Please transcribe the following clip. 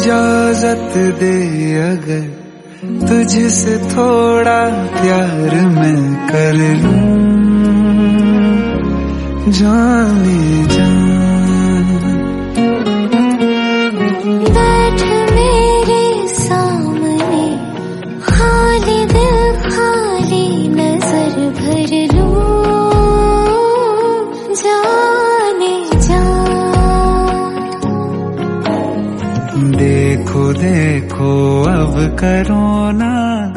इजाजत दे अगर तुझसे थोड़ा प्यार मैं कर लूं, जाने जा। बैठ मेरे सामने, खाली दिल खाली नजर भर लूं, जाने जा। देखो देखो अब करो ना